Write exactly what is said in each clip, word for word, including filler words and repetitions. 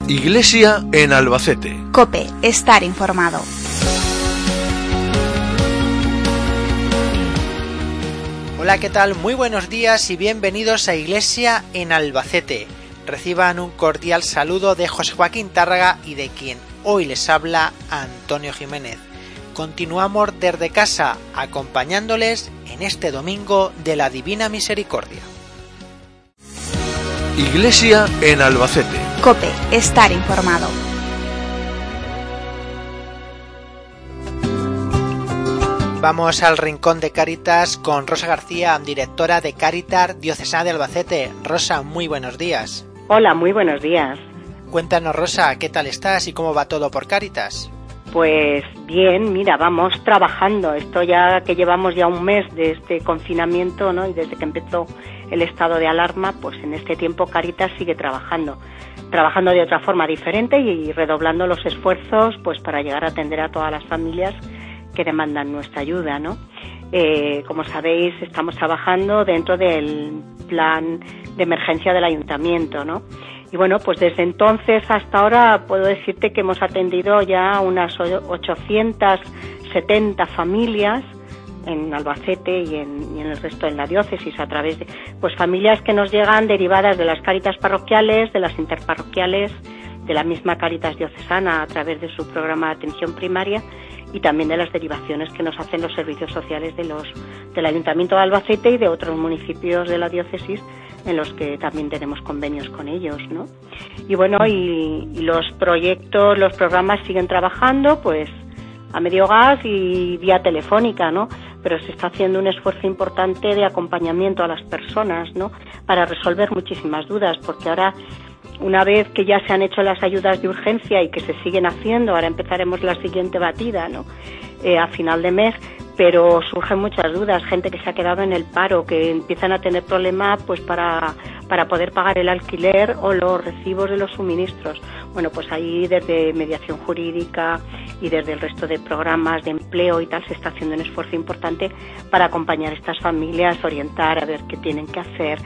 Iglesia en Albacete. COPE, estar informado. Hola, ¿qué tal? Muy buenos días y bienvenidos a Iglesia en Albacete. Reciban un cordial saludo de José Joaquín Tárraga y de quien hoy les habla Antonio Jiménez. Continuamos desde casa acompañándoles en este domingo de la Divina Misericordia. Iglesia en Albacete. COPE, estar informado. Vamos al rincón de Cáritas con Rosa García, directora de Cáritas Diocesana de Albacete. Rosa, muy buenos días. Hola, muy buenos días. Cuéntanos, Rosa, ¿qué tal estás y cómo va todo por Cáritas? Pues bien, mira, vamos trabajando. Esto ya que llevamos ya un mes de este confinamiento, ¿no? Y desde que empezó el estado de alarma, pues en este tiempo Cáritas sigue trabajando. Trabajando de otra forma diferente y redoblando los esfuerzos, pues para llegar a atender a todas las familias que demandan nuestra ayuda, ¿no? Eh, como sabéis, estamos trabajando dentro del plan de emergencia del ayuntamiento, ¿no? Y bueno, pues desde entonces hasta ahora puedo decirte que hemos atendido ya unas ochocientas setenta familias en Albacete y en, y en el resto de la diócesis a través de pues familias que nos llegan derivadas de las Cáritas parroquiales, de las interparroquiales, de la misma Cáritas diocesana a través de su programa de atención primaria y también de las derivaciones que nos hacen los servicios sociales de los del Ayuntamiento de Albacete y de otros municipios de la diócesis en los que también tenemos convenios con ellos, ¿no? Y bueno, y, y los proyectos, los programas siguen trabajando, pues a medio gas y vía telefónica, ¿no? Pero se está haciendo un esfuerzo importante de acompañamiento a las personas, ¿no? Para resolver muchísimas dudas, porque ahora, una vez que ya se han hecho las ayudas de urgencia y que se siguen haciendo, ahora empezaremos la siguiente batida, ¿no? Eh, a final de mes, pero surgen muchas dudas, gente que se ha quedado en el paro, que empiezan a tener problemas pues para, para poder pagar el alquiler o los recibos de los suministros. Bueno, pues ahí desde mediación jurídica y desde el resto de programas de empleo y tal se está haciendo un esfuerzo importante para acompañar a estas familias, orientar a ver qué tienen que hacer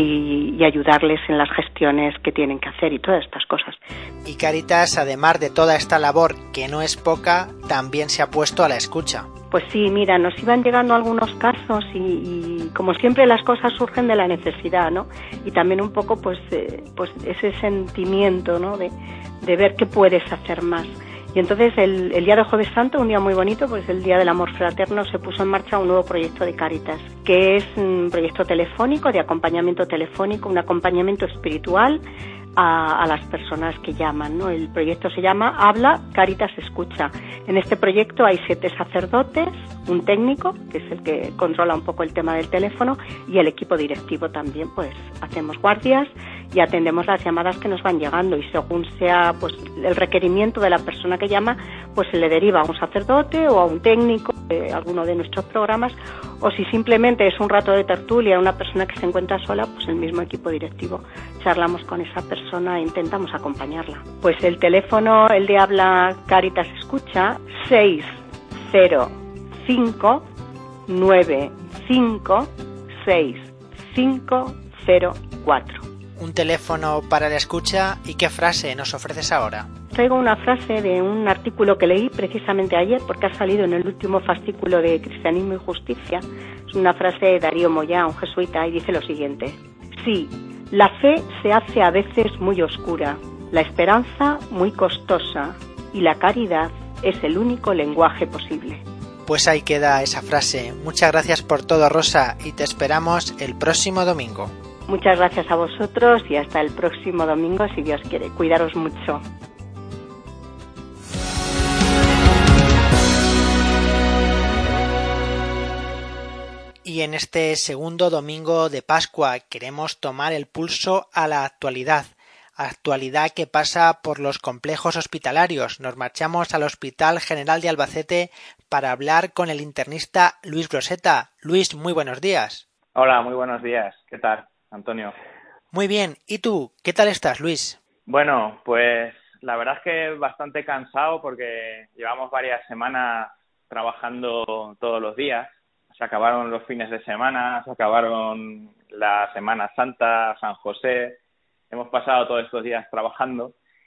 y, y ayudarles en las gestiones que tienen que hacer y todas estas cosas. Y Cáritas, además de toda esta labor, que no es poca, también se ha puesto a la escucha. Pues sí, mira, nos iban llegando algunos casos y, y como siempre las cosas surgen de la necesidad, ¿no? Y también un poco pues, eh, pues ese sentimiento, ¿no? De, de ver qué puedes hacer más. Y entonces el, el día de Jueves Santo, un día muy bonito, pues el Día del Amor Fraterno, se puso en marcha un nuevo proyecto de Cáritas, que es un proyecto telefónico, de acompañamiento telefónico, un acompañamiento espiritual a, a las personas que llaman, ¿no? El proyecto se llama Habla, Cáritas Escucha. En este proyecto hay siete sacerdotes, un técnico, que es el que controla un poco el tema del teléfono, y el equipo directivo también, pues hacemos guardias y atendemos las llamadas que nos van llegando y según sea pues el requerimiento de la persona que llama, pues se le deriva a un sacerdote o a un técnico de alguno de nuestros programas, o si simplemente es un rato de tertulia, una persona que se encuentra sola, pues el mismo equipo directivo charlamos con esa persona e intentamos acompañarla. Pues el teléfono, el de Habla Cáritas Escucha, seis cero cinco nueve cinco seis cinco cero cuatro. Un teléfono para la escucha. ¿Y qué frase nos ofreces ahora? Traigo una frase de un artículo que leí precisamente ayer porque ha salido en el último fascículo de Cristianismo y Justicia. Es una frase de Darío Moyá, un jesuita, y dice lo siguiente: sí, la fe se hace a veces muy oscura, la esperanza muy costosa y la caridad es el único lenguaje posible. Pues ahí queda esa frase. Muchas gracias por todo, Rosa, y te esperamos el próximo domingo. Muchas gracias a vosotros y hasta el próximo domingo, si Dios quiere. Cuidaros mucho. Y en este segundo domingo de Pascua queremos tomar el pulso a la actualidad. Actualidad que pasa por los complejos hospitalarios. Nos marchamos al Hospital General de Albacete para hablar con el internista Luis Broseta. Luis, muy buenos días. Hola, muy buenos días. ¿Qué tal, Antonio? Muy bien. ¿Y tú? ¿Qué tal estás, Luis? Bueno, pues la verdad es que bastante cansado porque llevamos varias semanas trabajando todos los días. Se acabaron los fines de semana, se acabaron la Semana Santa, San José. Hemos pasado todos estos días trabajando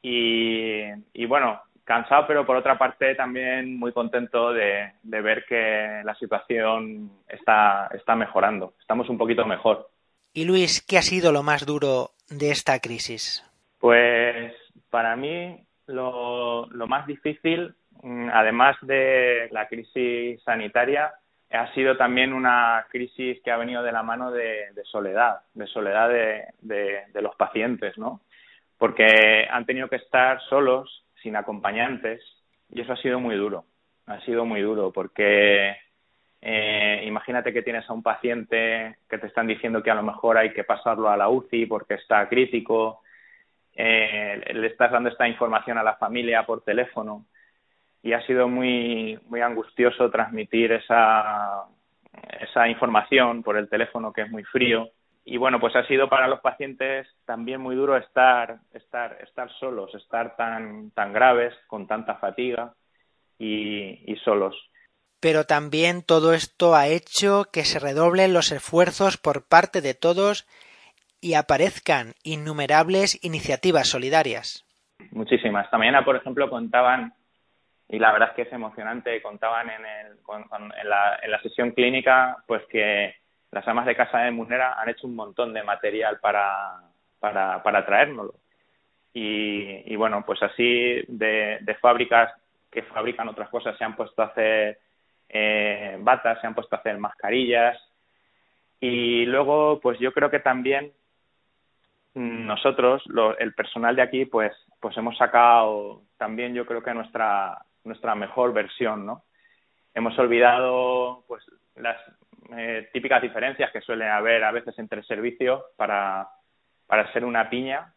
y, y bueno, cansado, pero por otra parte también muy contento de, de ver que la situación está, está mejorando. Estamos un poquito mejor. Y Luis, ¿qué ha sido lo más duro de esta crisis? Pues para mí lo, lo más difícil, además de la crisis sanitaria, ha sido también una crisis que ha venido de la mano de, de soledad, de soledad de, de, de los pacientes, ¿no? Porque han tenido que estar solos, sin acompañantes, y eso ha sido muy duro, ha sido muy duro, porque eh, imagínate que tienes a un paciente que te están diciendo que a lo mejor hay que pasarlo a la U C I porque está crítico, eh, le estás dando esta información a la familia por teléfono, y ha sido muy, muy angustioso transmitir esa, esa información por el teléfono, que es muy frío. Y bueno, pues ha sido para los pacientes también muy duro estar estar estar solos, estar tan tan graves, con tanta fatiga y, y solos. Pero también todo esto ha hecho que se redoblen los esfuerzos por parte de todos y aparezcan innumerables iniciativas solidarias. Muchísimas. Esta mañana, por ejemplo, contaban, y la verdad es que es emocionante, contaban en, el, con, con, en, la, en la sesión clínica, pues que las amas de casa de Munera han hecho un montón de material para, para, para traérnoslo. Y, y bueno, pues así de, de fábricas que fabrican otras cosas se han puesto a hacer eh, batas, se han puesto a hacer mascarillas. Y luego, pues yo creo que también nosotros, lo, el personal de aquí, pues, pues hemos sacado también, yo creo que nuestra, nuestra mejor versión, ¿no? Hemos olvidado, pues, las Eh, típicas diferencias que suelen haber a veces entre servicios para, para ser una piña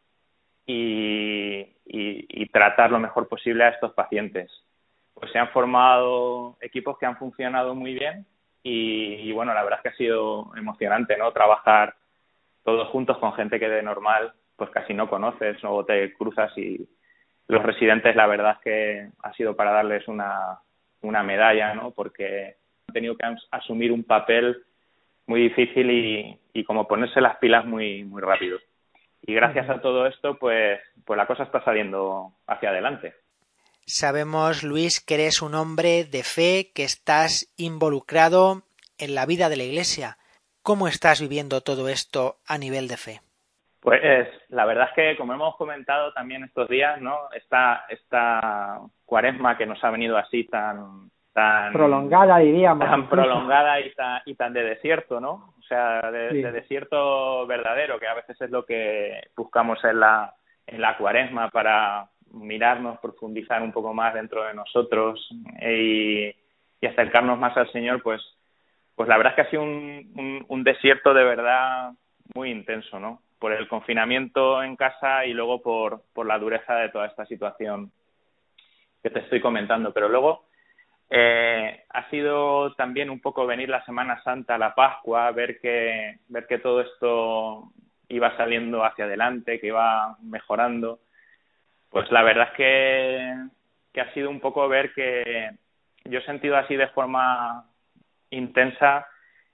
y, y, y tratar lo mejor posible a estos pacientes. Pues se han formado equipos que han funcionado muy bien y, y bueno, la verdad es que ha sido emocionante, ¿no? Trabajar todos juntos con gente que de normal pues casi no conoces o te cruzas, y los residentes, la verdad es que ha sido para darles una, una medalla, ¿no? Porque han tenido que asumir un papel muy difícil y, y como ponerse las pilas muy muy rápido. Y gracias a todo esto, pues, pues la cosa está saliendo hacia adelante. Sabemos, Luis, que eres un hombre de fe, que estás involucrado en la vida de la Iglesia. ¿Cómo estás viviendo todo esto a nivel de fe? Pues la verdad es que, como hemos comentado también estos días, ¿no? Esta, esta cuaresma que nos ha venido así tan... tan prolongada, diríamos. Tan prolongada y tan, y tan de desierto, ¿no? O sea, de, sí. de desierto verdadero, que a veces es lo que buscamos en la, en la cuaresma para mirarnos, profundizar un poco más dentro de nosotros y, y acercarnos más al Señor, pues, pues la verdad es que ha sido un, un, un desierto de verdad muy intenso, ¿no? Por el confinamiento en casa y luego por, por la dureza de toda esta situación que te estoy comentando. Pero luego eh, ha sido también un poco venir la Semana Santa, la Pascua, ver que, ver que todo esto iba saliendo hacia adelante, que iba mejorando. Pues la verdad es que, que ha sido un poco ver que yo he sentido así de forma intensa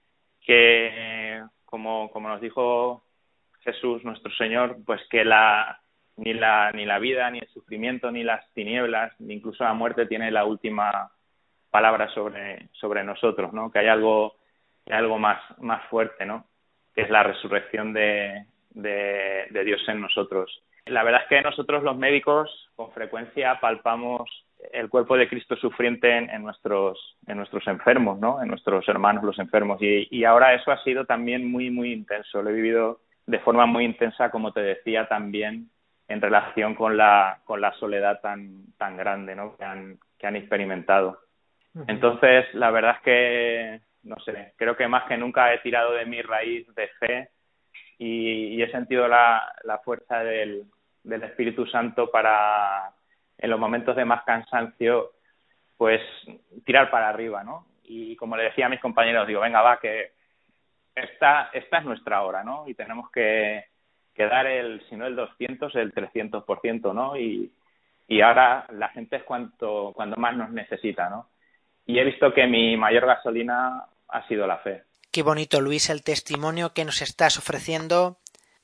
que, como, como nos dijo Jesús, nuestro Señor, pues que la ni la ni la vida, ni el sufrimiento, ni las tinieblas, ni incluso la muerte tiene la última palabra sobre sobre nosotros, ¿no? Que hay algo hay algo más más fuerte, ¿no? Que es la resurrección de, de de Dios en nosotros. La verdad es que nosotros los médicos con frecuencia palpamos el cuerpo de Cristo sufriente en, en nuestros en nuestros enfermos, ¿no? En nuestros hermanos los enfermos, y, y ahora eso ha sido también muy muy intenso. Lo he vivido de forma muy intensa, como te decía, también en relación con la con la soledad tan tan grande, ¿no? que han que han experimentado. Uh-huh. Entonces, la verdad es que no sé, creo que más que nunca he tirado de mi raíz de fe y, y he sentido la la fuerza del del Espíritu Santo para, en los momentos de más cansancio, pues tirar para arriba, ¿no? Y como le decía a mis compañeros, digo, venga, va, que esta esta es nuestra hora, ¿no? Y tenemos que, que dar el, si no el doscientos, el trescientos por ciento, ¿no? Y, y ahora la gente es cuanto, cuando más nos necesita, ¿no? Y he visto que mi mayor gasolina ha sido la fe. Qué bonito, Luis, el testimonio que nos estás ofreciendo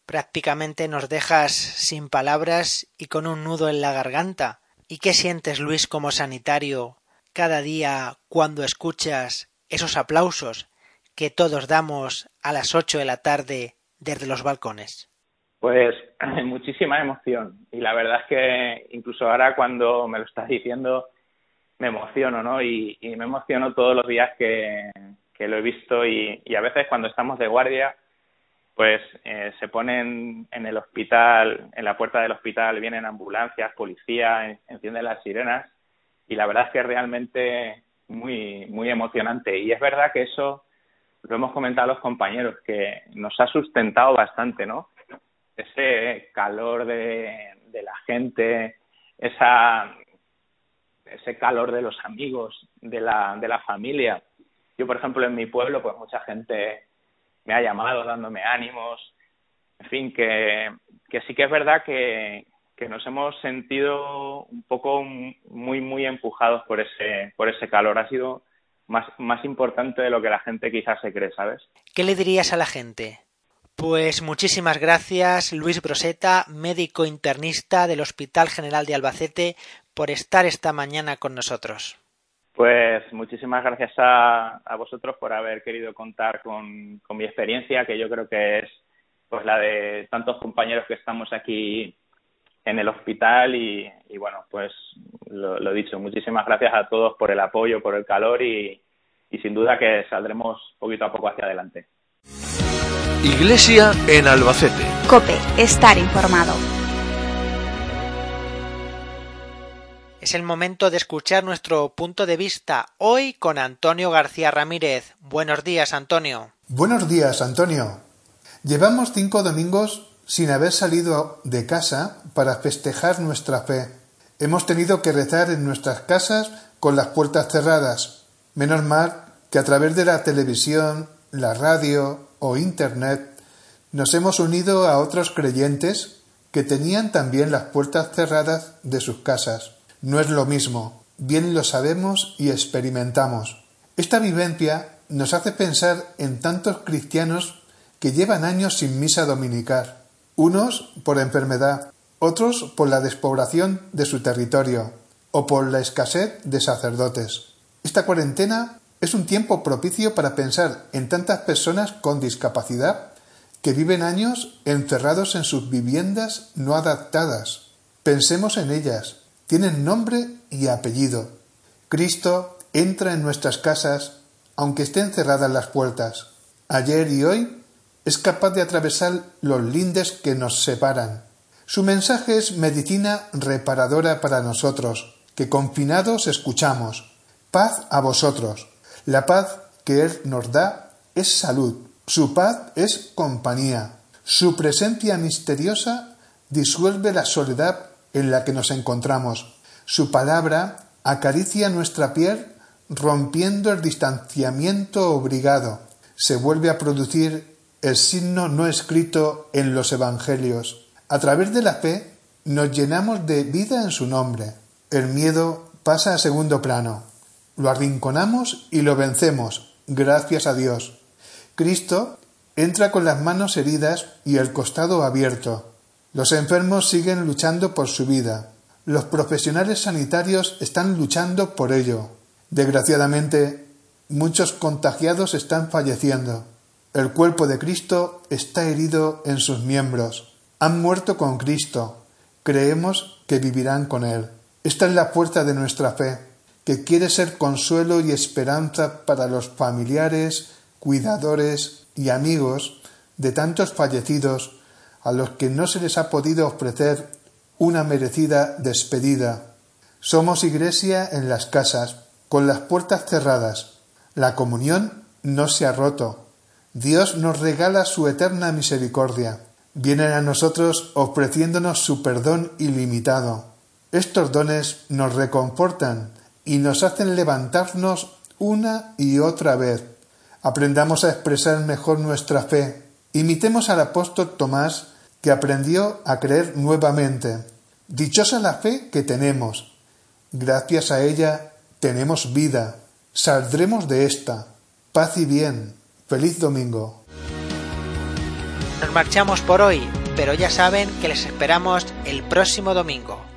Prácticamente nos dejas sin palabras y con un nudo en la garganta. ¿Y qué sientes, Luis, como sanitario cada día cuando escuchas esos aplausos que todos damos a las ocho de la tarde desde los balcones? Pues muchísima emoción, y la verdad es que incluso ahora cuando me lo estás diciendo me emociono, ¿no? Y, y me emociono todos los días que, que lo he visto y, y a veces cuando estamos de guardia pues eh, se ponen en el hospital, en la puerta del hospital vienen ambulancias, policía, encienden las sirenas y la verdad es que es realmente muy, muy emocionante. Y es verdad que eso lo hemos comentado los compañeros, que nos ha sustentado bastante, ¿no? Ese calor de, de la gente, esa, ese calor de los amigos, de la, de la familia. Yo, por ejemplo, en mi pueblo, pues mucha gente me ha llamado dándome ánimos, en fin, que, que sí que es verdad que, que nos hemos sentido un poco muy, muy empujados por ese, por ese calor. Ha sido más, más importante de lo que la gente quizás se cree, ¿sabes? ¿Qué le dirías a la gente? Pues muchísimas gracias, Luis Broseta, médico internista del Hospital General de Albacete, por estar esta mañana con nosotros. Pues muchísimas gracias a, a vosotros por haber querido contar con, con mi experiencia, que yo creo que es pues la de tantos compañeros que estamos aquí en el hospital y, y bueno, pues lo, lo dicho, muchísimas gracias a todos por el apoyo, por el calor y, y sin duda que saldremos poquito a poco hacia adelante. Iglesia en Albacete. COPE, estar informado. Es el momento de escuchar nuestro punto de vista hoy con Antonio García Ramírez. Buenos días, Antonio. Buenos días, Antonio. Llevamos cinco domingos sin haber salido de casa para festejar nuestra fe. Hemos tenido que rezar en nuestras casas con las puertas cerradas. Menos mal que a través de la televisión, la radio o internet nos hemos unido a otros creyentes que tenían también las puertas cerradas de sus casas. No es lo mismo, bien lo sabemos y experimentamos. Esta vivencia nos hace pensar en tantos cristianos que llevan años sin misa dominical, unos por enfermedad, otros por la despoblación de su territorio o por la escasez de sacerdotes. Esta cuarentena es un tiempo propicio para pensar en tantas personas con discapacidad que viven años encerrados en sus viviendas no adaptadas. Pensemos en ellas. Tienen nombre y apellido. Cristo entra en nuestras casas aunque estén cerradas las puertas. Ayer y hoy es capaz de atravesar los lindes que nos separan. Su mensaje es medicina reparadora para nosotros, que confinados escuchamos. Paz a vosotros. La paz que Él nos da es salud. Su paz es compañía. Su presencia misteriosa disuelve la soledad en la que nos encontramos. Su palabra acaricia nuestra piel rompiendo el distanciamiento obligado. Se vuelve a producir el signo no escrito en los evangelios. A través de la fe nos llenamos de vida en su nombre. El miedo pasa a segundo plano. Lo arrinconamos y lo vencemos, gracias a Dios. Cristo entra con las manos heridas y el costado abierto. Los enfermos siguen luchando por su vida. Los profesionales sanitarios están luchando por ello. Desgraciadamente, muchos contagiados están falleciendo. El cuerpo de Cristo está herido en sus miembros. Han muerto con Cristo. Creemos que vivirán con Él. Esta es la fuerza de nuestra fe, que quiere ser consuelo y esperanza para los familiares, cuidadores y amigos de tantos fallecidos a los que no se les ha podido ofrecer una merecida despedida. Somos iglesia en las casas, con las puertas cerradas. La comunión no se ha roto. Dios nos regala su eterna misericordia. Vienen a nosotros ofreciéndonos su perdón ilimitado. Estos dones nos reconfortan y nos hacen levantarnos una y otra vez. Aprendamos a expresar mejor nuestra fe. Imitemos al apóstol Tomás, que aprendió a creer nuevamente. Dichosa la fe que tenemos. Gracias a ella tenemos vida. Saldremos de esta. Paz y bien. Feliz domingo. Nos marchamos por hoy. pero ya saben que les esperamos el próximo domingo.